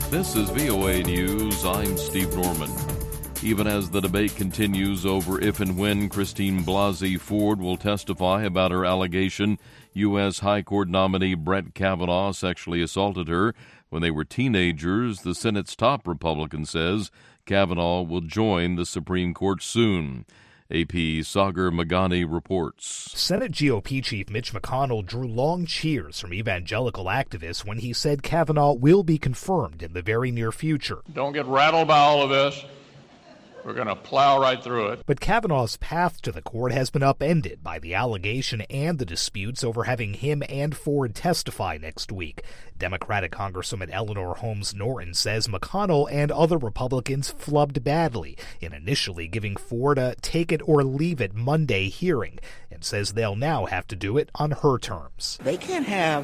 This is VOA News. I'm Steve Norman. Even as the debate continues over if and when Christine Blasey Ford will testify about her allegation U.S. High Court nominee Brett Kavanaugh sexually assaulted her when they were teenagers, the Senate's top Republican says Kavanaugh will join the Supreme Court soon. AP Sagar Magani reports. Senate GOP Chief Mitch McConnell drew long cheers from evangelical activists when he said Kavanaugh will be confirmed in the very near future. Don't get rattled by all of this. We're going to plow right through it. But Kavanaugh's path to the court has been upended by the allegation and the disputes over having him and Ford testify next week. Democratic Congresswoman Eleanor Holmes Norton says McConnell and other Republicans flubbed badly in initially giving Ford a take-it-or-leave-it Monday hearing, and says they'll now have to do it on her terms. They can't have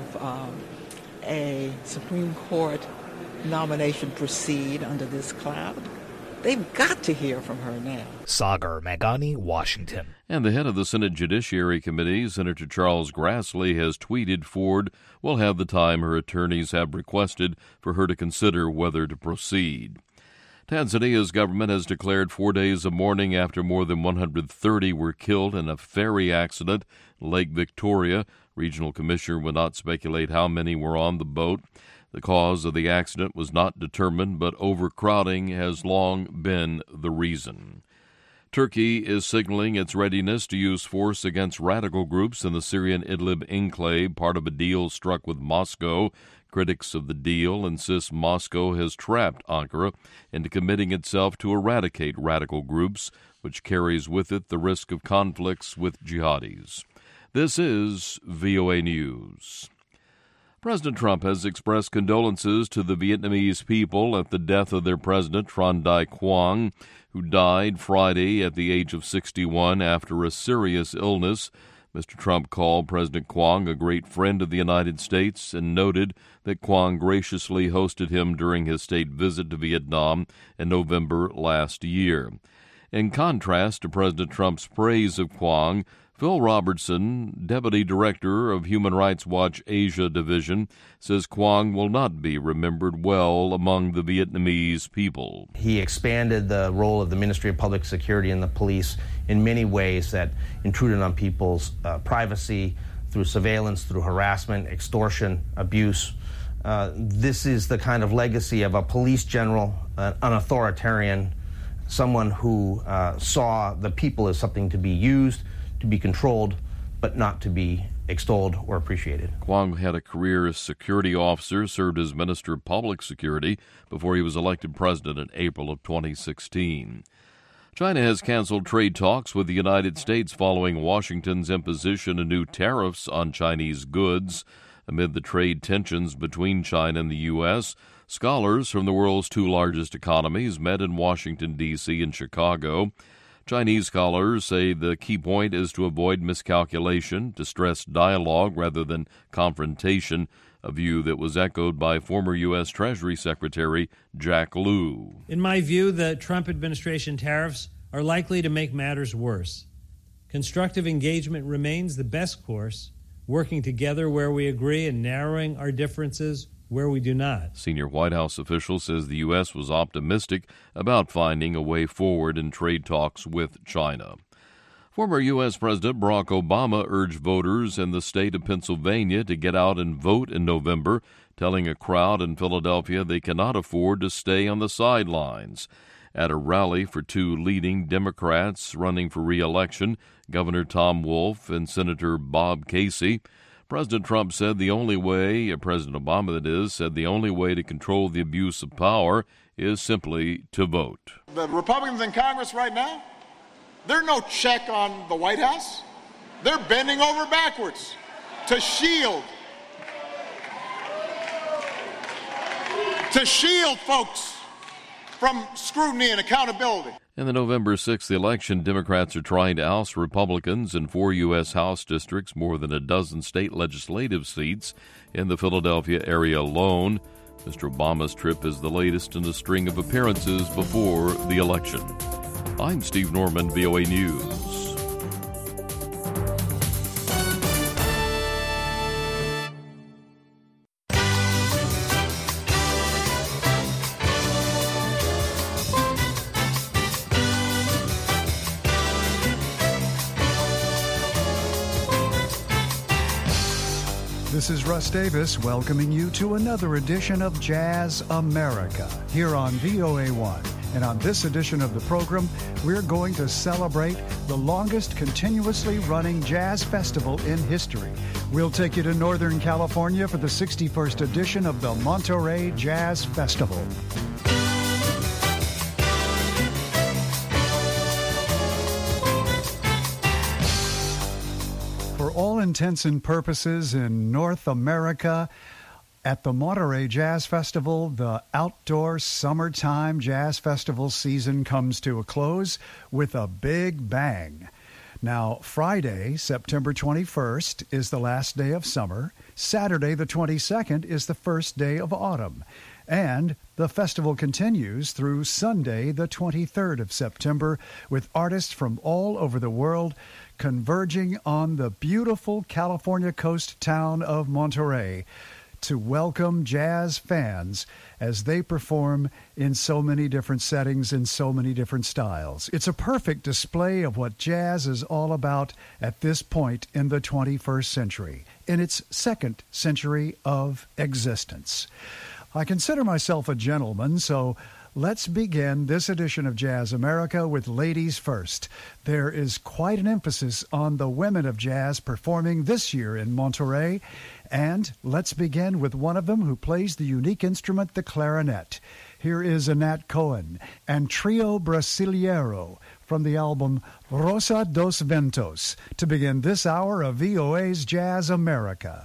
a Supreme Court nomination proceed under this cloud. They've got to hear from her now. Sagar Magani, Washington. And the head of the Senate Judiciary Committee, Senator Charles Grassley, has tweeted Ford will have the time her attorneys have requested for her to consider whether to proceed. Tanzania's government has declared 4 days of mourning after more than 130 were killed in a ferry accident in Lake Victoria. Regional Commissioner will not speculate how many were on the boat. The cause of the accident was not determined, but overcrowding has long been the reason. Turkey is signaling its readiness to use force against radical groups in the Syrian Idlib enclave, part of a deal struck with Moscow. Critics of the deal insist Moscow has trapped Ankara into committing itself to eradicate radical groups, which carries with it the risk of conflicts with jihadis. This is VOA News. President Trump has expressed condolences to the Vietnamese people at the death of their president, Tran Dai Quang, who died Friday at the age of 61 after a serious illness. Mr. Trump called President Quang a great friend of the United States and noted that Quang graciously hosted him during his state visit to Vietnam in November last year. In contrast to President Trump's praise of Quang, Phil Robertson, Deputy Director of Human Rights Watch Asia Division, says Quang will not be remembered well among the Vietnamese people. He expanded the role of the Ministry of Public Security and the police in many ways that intruded on people's privacy through surveillance, through harassment, extortion, abuse. This is the kind of legacy of a police general, an authoritarian, someone who saw the people as something to be used, to be controlled, but not to be extolled or appreciated. Quang had a career as security officer, served as Minister of Public Security before he was elected president in April of 2016. China has canceled trade talks with the United States following Washington's imposition of new tariffs on Chinese goods. Amid the trade tensions between China and the U.S., scholars from the world's two largest economies met in Washington, D.C. and Chicago. Chinese scholars say the key point is to avoid miscalculation, to stress dialogue rather than confrontation, a view that was echoed by former U.S. Treasury Secretary Jack Lew. In my view, the Trump administration tariffs are likely to make matters worse. Constructive engagement remains the best course, working together where we agree and narrowing our differences where we do not. Senior White House official says the U.S. was optimistic about finding a way forward in trade talks with China. Former U.S. President Barack Obama urged voters in the state of Pennsylvania to get out and vote in November, telling a crowd in Philadelphia they cannot afford to stay on the sidelines. At a rally for two leading Democrats running for re-election, Governor Tom Wolf and Senator Bob Casey, President Trump said President Obama, that is, said the only way to control the abuse of power is simply to vote. The Republicans in Congress right now, they're no check on the White House. They're bending over backwards to shield folks from scrutiny and accountability. In the November 6th election, Democrats are trying to oust Republicans in 4 U.S. House districts, more than a dozen state legislative seats in the Philadelphia area alone. Mr. Obama's trip is the latest in a string of appearances before the election. I'm Steve Norman, VOA News. This is Russ Davis welcoming you to another edition of Jazz America here on VOA1. And on this edition of the program, we're going to celebrate the longest continuously running jazz festival in history. We'll take you to Northern California for the 61st edition of the Monterey Jazz Festival. For all intents and purposes in North America, at the Monterey Jazz Festival, the outdoor summertime jazz festival season comes to a close with a big bang. Now, Friday, September 21st, is the last day of summer. Saturday, the 22nd, is the first day of autumn. And the festival continues through Sunday, the 23rd of September, with artists from all over the world converging on the beautiful California coast town of Monterey to welcome jazz fans as they perform in so many different settings in so many different styles. It's a perfect display of what jazz is all about at this point in the 21st century, in its second century of existence. I consider myself a gentleman, so let's begin this edition of Jazz America with Ladies First. There is quite an emphasis on the women of jazz performing this year in Monterey, and let's begin with one of them who plays the unique instrument, the clarinet. Here is Anat Cohen and Trio Brasileiro from the album Rosa dos Ventos to begin this hour of VOA's Jazz America.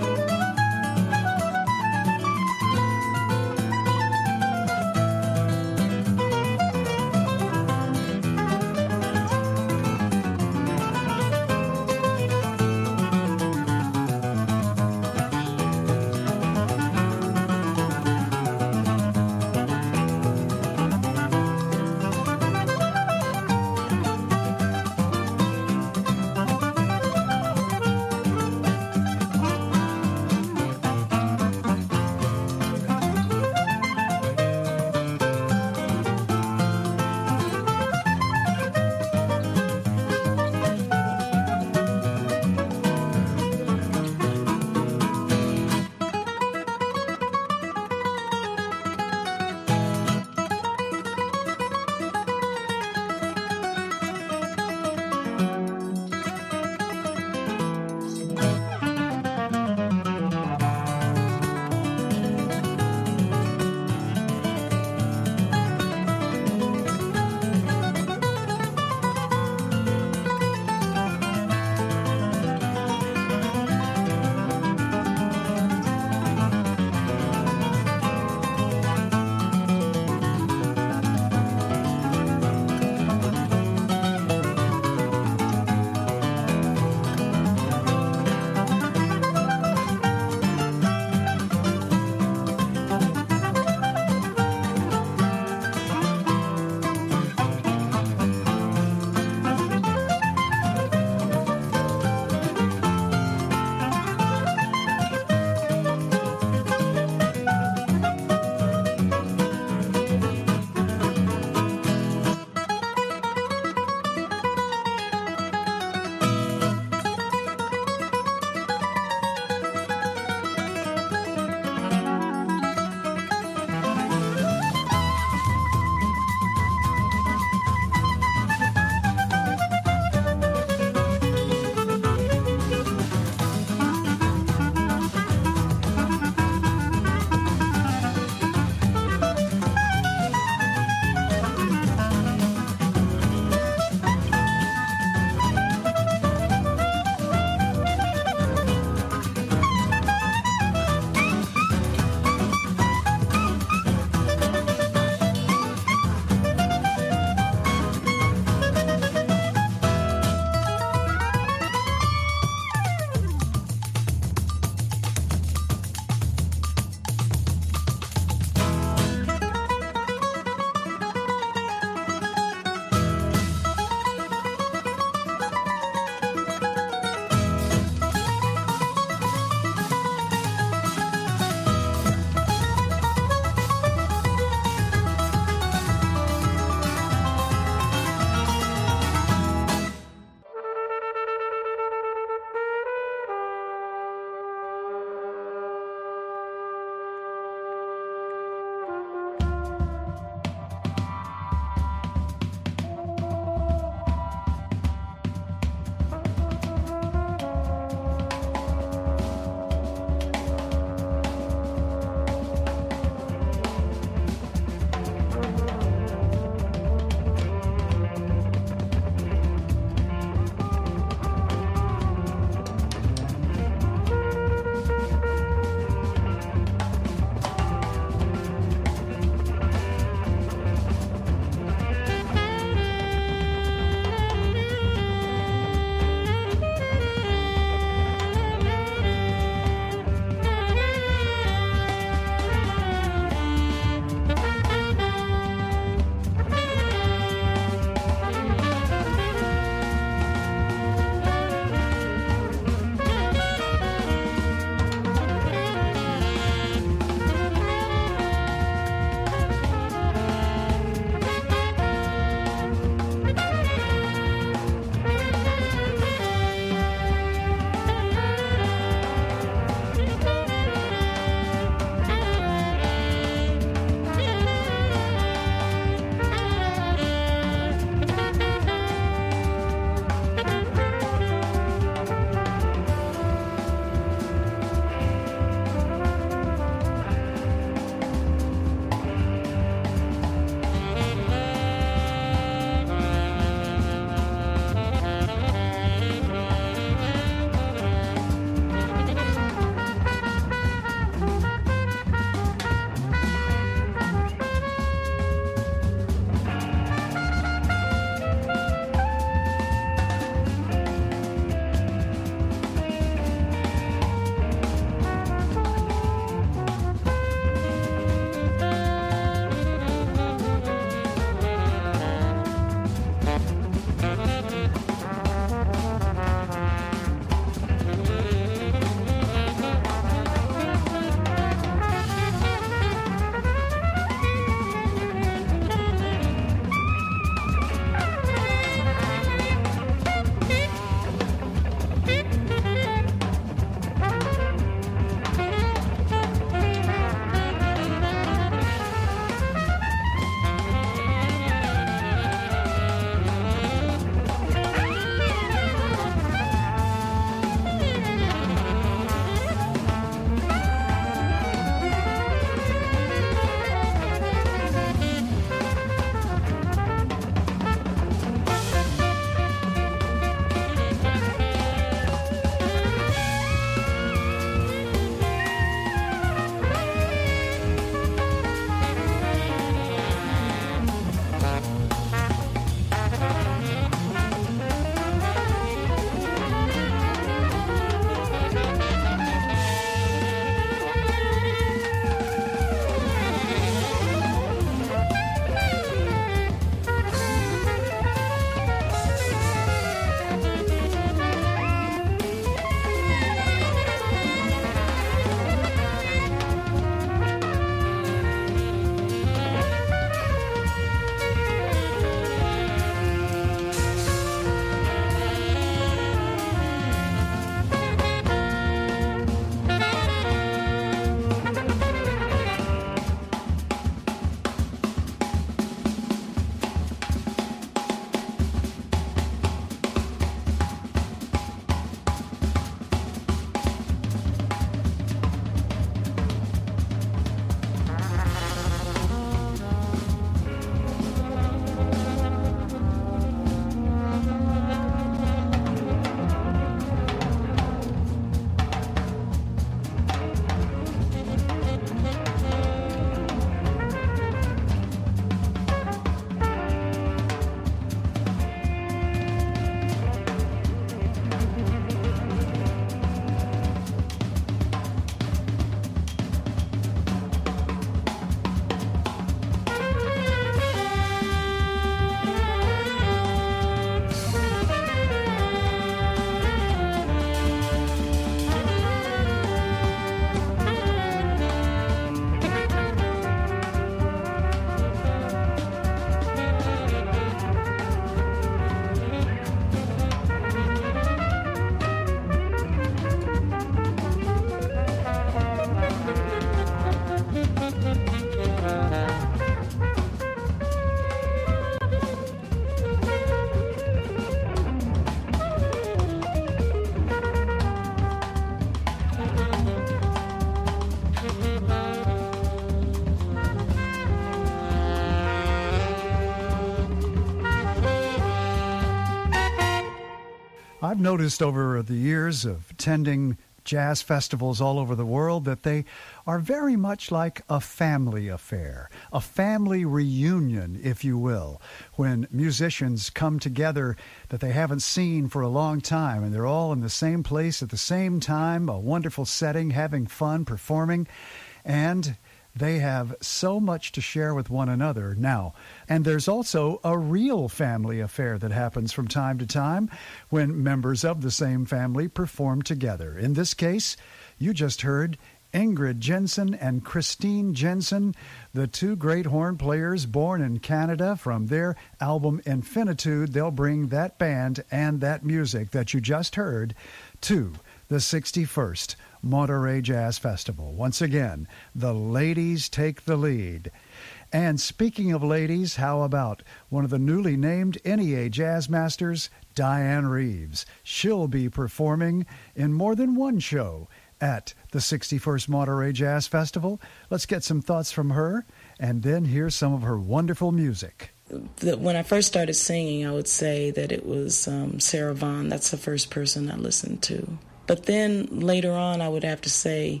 I've noticed over the years of attending jazz festivals all over the world that they are very much like a family affair, a family reunion, if you will, when musicians come together that they haven't seen for a long time, and they're all in the same place at the same time, a wonderful setting, having fun, performing, and they have so much to share with one another now. And there's also a real family affair that happens from time to time when members of the same family perform together. In this case, you just heard Ingrid Jensen and Christine Jensen, the two great horn players born in Canada. From their album Infinitude, they'll bring that band and that music that you just heard to the 61st Monterey Jazz Festival. Once again, the ladies take the lead. And speaking of ladies, how about one of the newly named NEA Jazz Masters, Diane Reeves? She'll be performing in more than one show at the 61st Monterey Jazz Festival. Let's get some thoughts from her, and then hear some of her wonderful music. When I first started singing, I would say that it was Sarah Vaughan. That's the first person I listened to. But then later on, I would have to say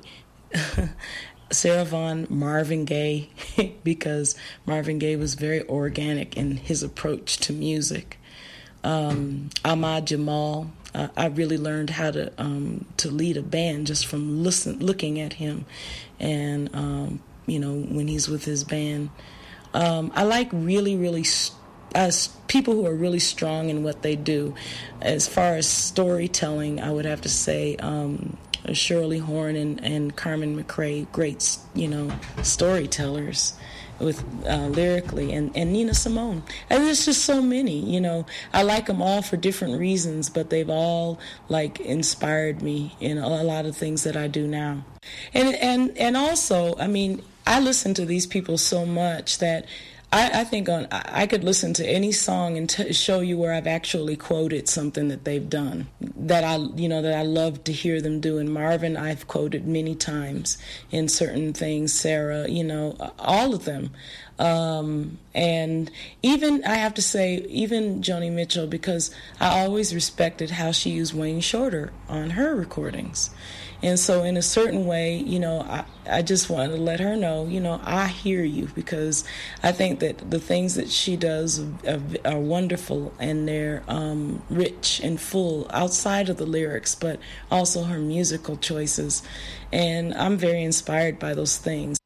Sarah Vaughan, Marvin Gaye, because Marvin Gaye was very organic in his approach to music. Ahmad Jamal, I really learned how to lead a band just from looking at him, and when he's with his band. I like really people who are really strong in what they do. As far as storytelling, I would have to say Shirley Horn and Carmen McRae, great, storytellers with lyrically, and Nina Simone. And there's just so many, I like them all for different reasons, but they've all inspired me in a lot of things that I do now. And also, I listen to these people so much that I think I could listen to any song and show you where I've actually quoted something that they've done that I love to hear them do. And Marvin, I've quoted many times in certain things. Sarah, all of them. And even, I have to say, even Joni Mitchell, because I always respected how she used Wayne Shorter on her recordings. And so in a certain way, I just wanted to let her know, I hear you, because I think that the things that she does are wonderful, and they're rich and full outside of the lyrics, but also her musical choices. And I'm very inspired by those things.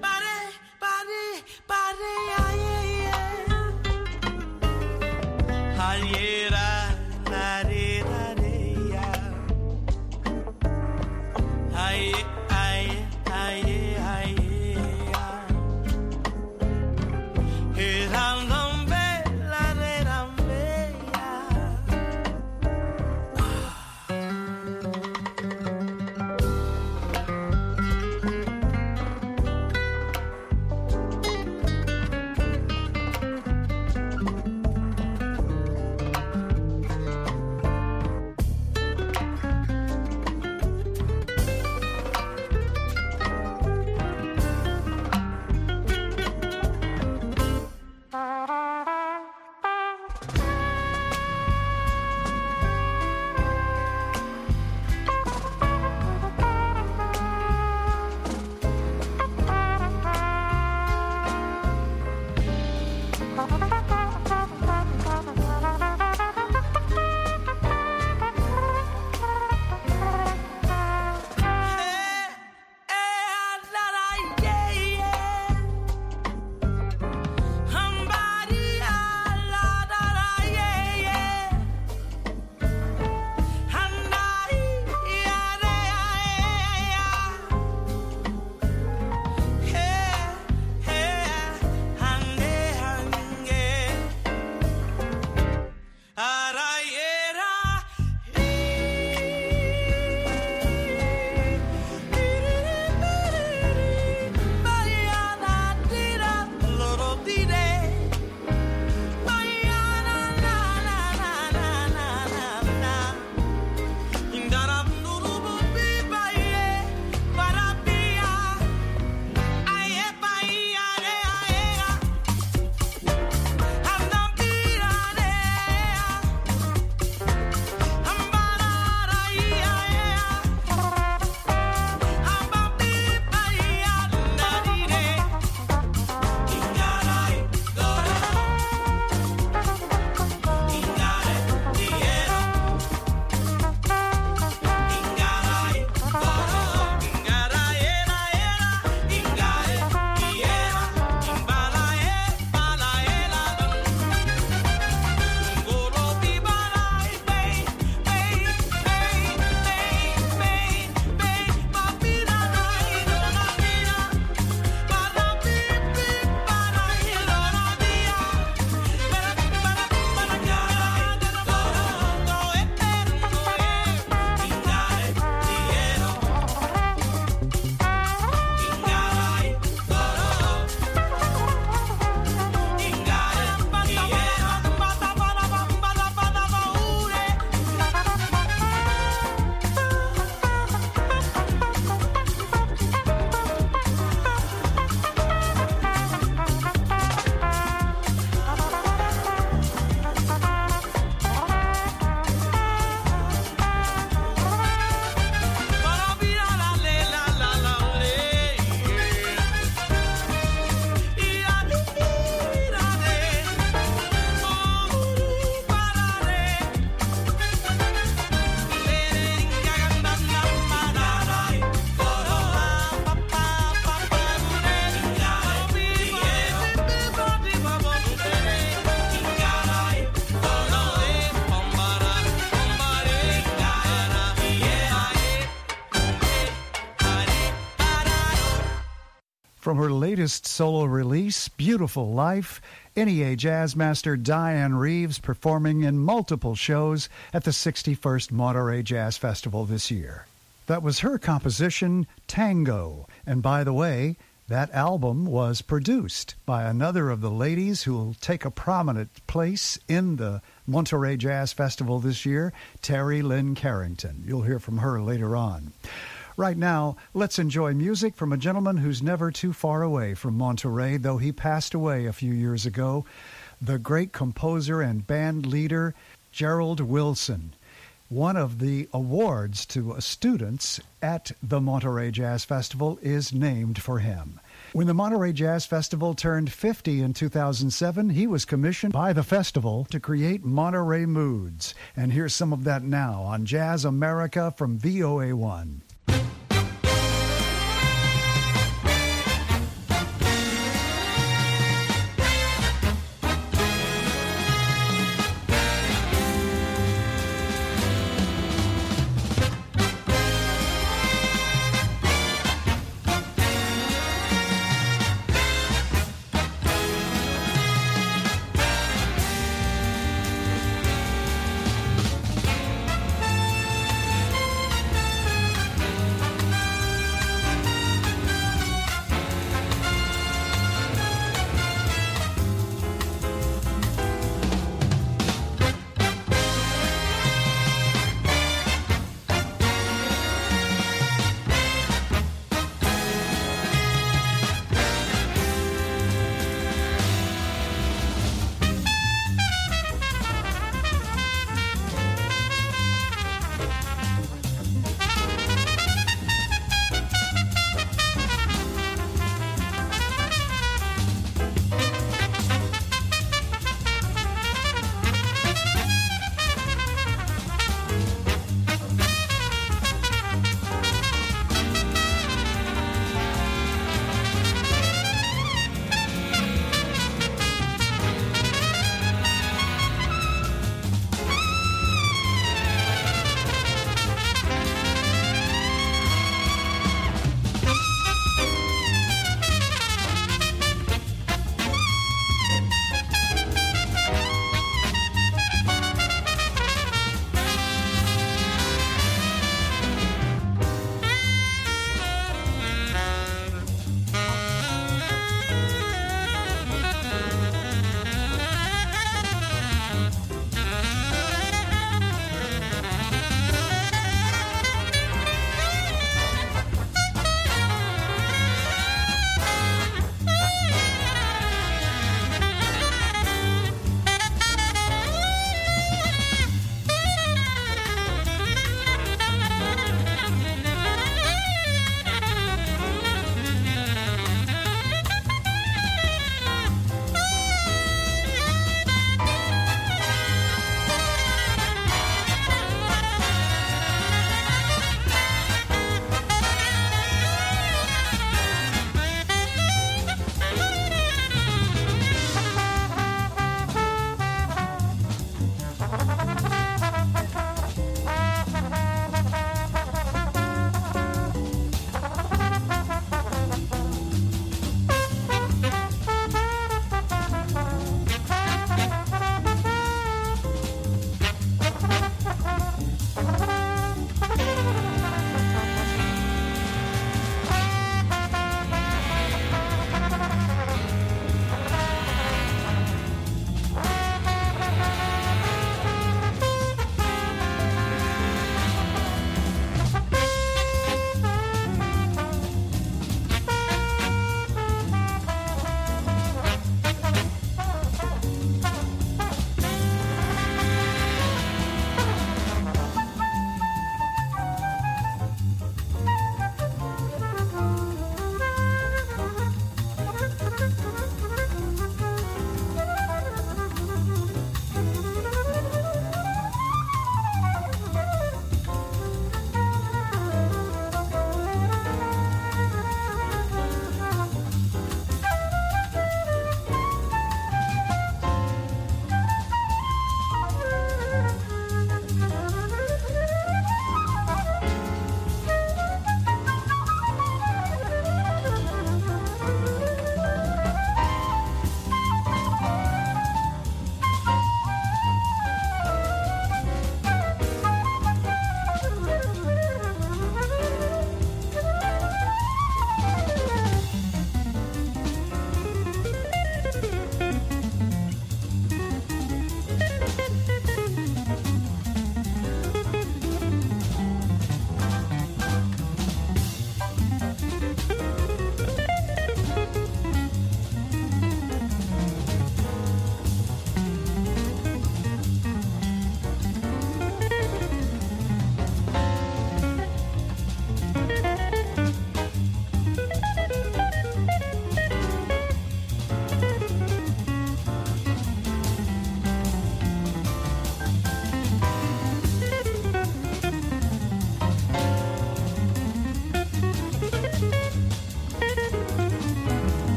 From her latest solo release, Beautiful Life, NEA Jazz Master Diane Reeves performing in multiple shows at the 61st Monterey Jazz Festival this year. That was her composition, Tango. And by the way, that album was produced by another of the ladies who will take a prominent place in the Monterey Jazz Festival this year, Terry Lynn Carrington. You'll hear from her later on. Right now, let's enjoy music from a gentleman who's never too far away from Monterey, though he passed away a few years ago, the great composer and band leader, Gerald Wilson. One of the awards to students at the Monterey Jazz Festival is named for him. When the Monterey Jazz Festival turned 50 in 2007, he was commissioned by the festival to create Monterey Moods. And here's some of that now on Jazz America from VOA1.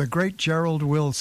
The great Gerald Wilson.